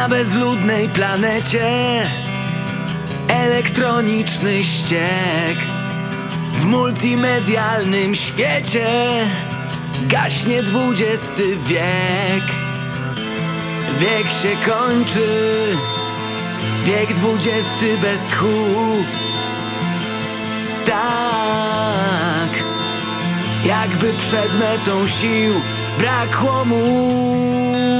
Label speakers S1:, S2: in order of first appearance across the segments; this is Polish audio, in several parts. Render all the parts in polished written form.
S1: Na bezludnej planecie elektroniczny ściek. W multimedialnym świecie gaśnie XX wiek. Wiek się kończy, wiek XX bez tchu. Tak, jakby przed metą sił brakło mu.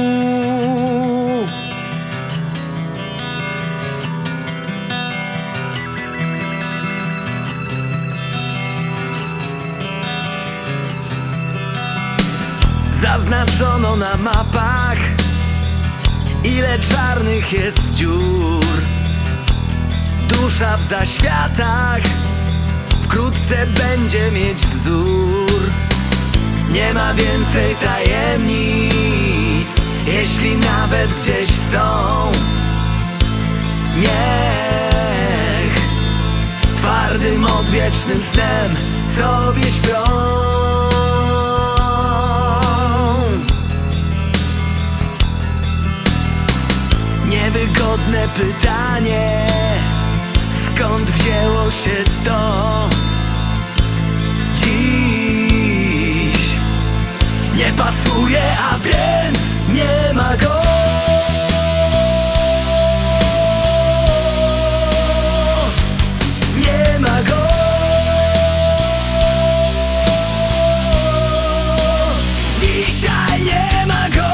S1: Zaznaczono na mapach, ile czarnych jest dziur. Dusza w zaświatach wkrótce będzie mieć wzór. Nie ma więcej tajemnic, jeśli nawet gdzieś są. Niech twardym, odwiecznym snem sobie śpią. Niewygodne pytanie, skąd wzięło się to dziś? Nie pasuje, a więc nie ma go. Nie ma go. Dzisiaj nie ma go.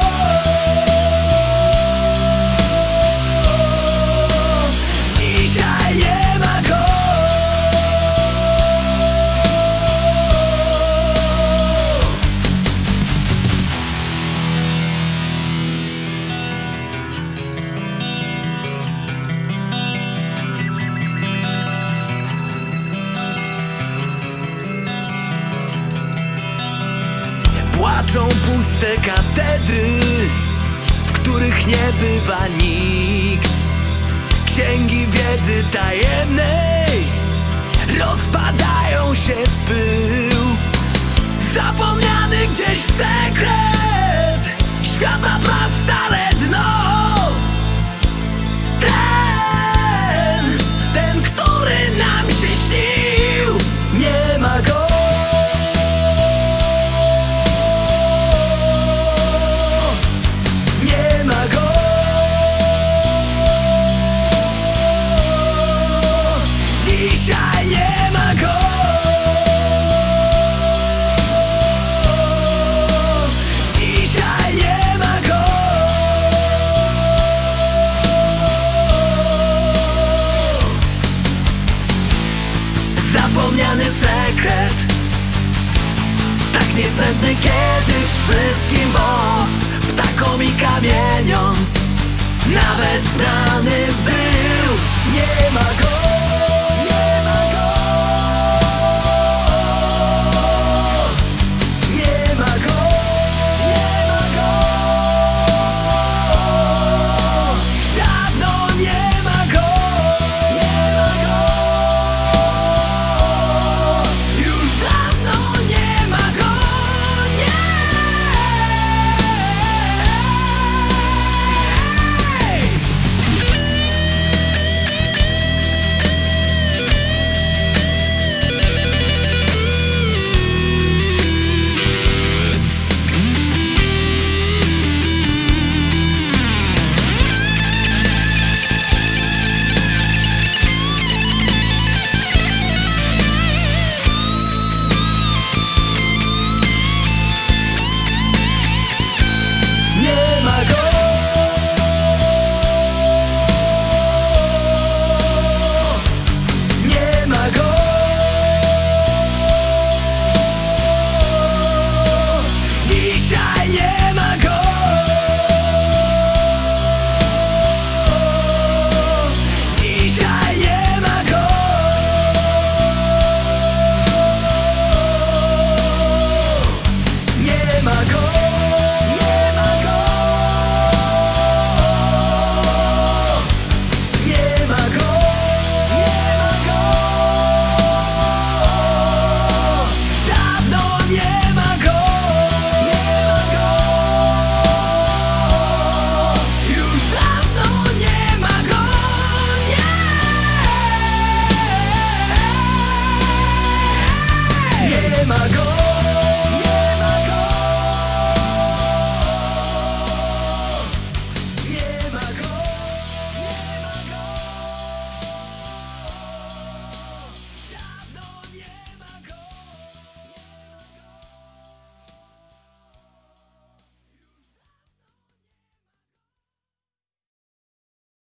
S1: Płaczą puste katedry, w których nie bywa nikt. Księgi wiedzy tajemnej rozpadają się w pył. Zapomniany gdzieś sekret świata ma stale dno. Ten, który nam się śnił, nie ma go. Dzisiaj nie ma go. Dzisiaj nie ma go. Zapomniany sekret, tak niezbędny kiedyś wszystkim, bo ptakom i kamieniom nawet znany był. Nie ma go. nie ma go.